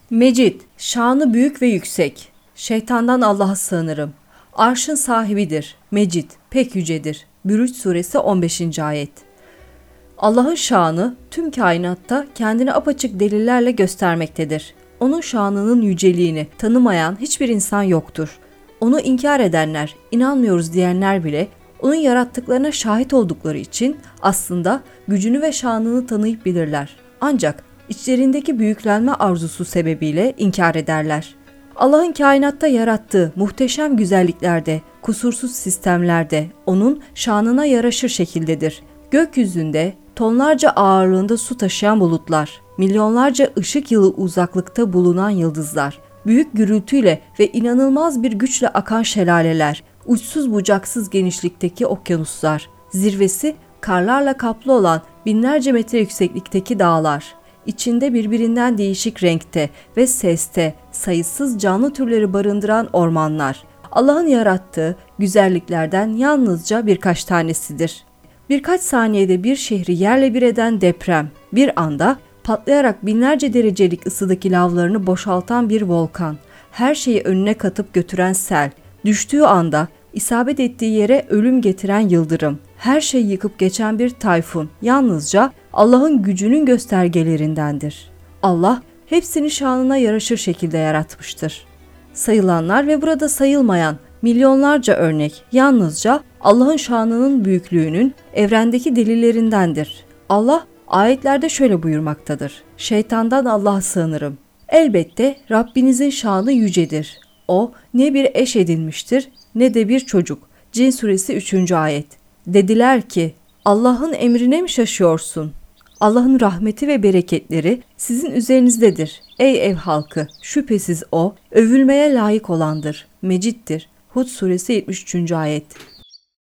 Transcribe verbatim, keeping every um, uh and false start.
Mecid, şanı büyük ve yüksek. Şeytandan Allah'a sığınırım. Arşın sahibidir. Mecid, pek yücedir. Bürüç suresi on beşinci ayet. Allah'ın şanı tüm kainatta kendini apaçık delillerle göstermektedir. Onun şanının yüceliğini tanımayan hiçbir insan yoktur. Onu inkar edenler, inanmıyoruz diyenler bile onun yarattıklarına şahit oldukları için aslında gücünü ve şanını tanıyıp bilirler. Ancak içlerindeki büyüklenme arzusu sebebiyle inkar ederler. Allah'ın kainatta yarattığı muhteşem güzelliklerde, kusursuz sistemlerde onun şanına yaraşır şekildedir. Gökyüzünde tonlarca ağırlığında su taşıyan bulutlar, milyonlarca ışık yılı uzaklıkta bulunan yıldızlar, büyük gürültüyle ve inanılmaz bir güçle akan şelaleler, uçsuz bucaksız genişlikteki okyanuslar, zirvesi karlarla kaplı olan binlerce metre yükseklikteki dağlar, içinde birbirinden değişik renkte ve seste sayısız canlı türleri barındıran ormanlar, Allah'ın yarattığı güzelliklerden yalnızca birkaç tanesidir. Birkaç saniyede bir şehri yerle bir eden deprem, bir anda patlayarak binlerce derecelik ısıdaki lavlarını boşaltan bir volkan, her şeyi önüne katıp götüren sel, düştüğü anda isabet ettiği yere ölüm getiren yıldırım, her şeyi yıkıp geçen bir tayfun yalnızca Allah'ın gücünün göstergelerindendir. Allah hepsini şanına yaraşır şekilde yaratmıştır. Sayılanlar ve burada sayılmayan milyonlarca örnek yalnızca Allah'ın şanının büyüklüğünün evrendeki delillerindendir. Allah ayetlerde şöyle buyurmaktadır: Şeytandan Allah'a sığınırım. Elbette Rabbinizin şanı yücedir. O ne bir eş edinmiştir ne de bir çocuk. Cin suresi üçüncü ayet. Dediler ki, Allah'ın emrine mi şaşıyorsun? Allah'ın rahmeti ve bereketleri sizin üzerinizdedir. Ey ev halkı, şüphesiz o övülmeye layık olandır. Meciddir. Hud suresi yetmiş üçüncü ayet.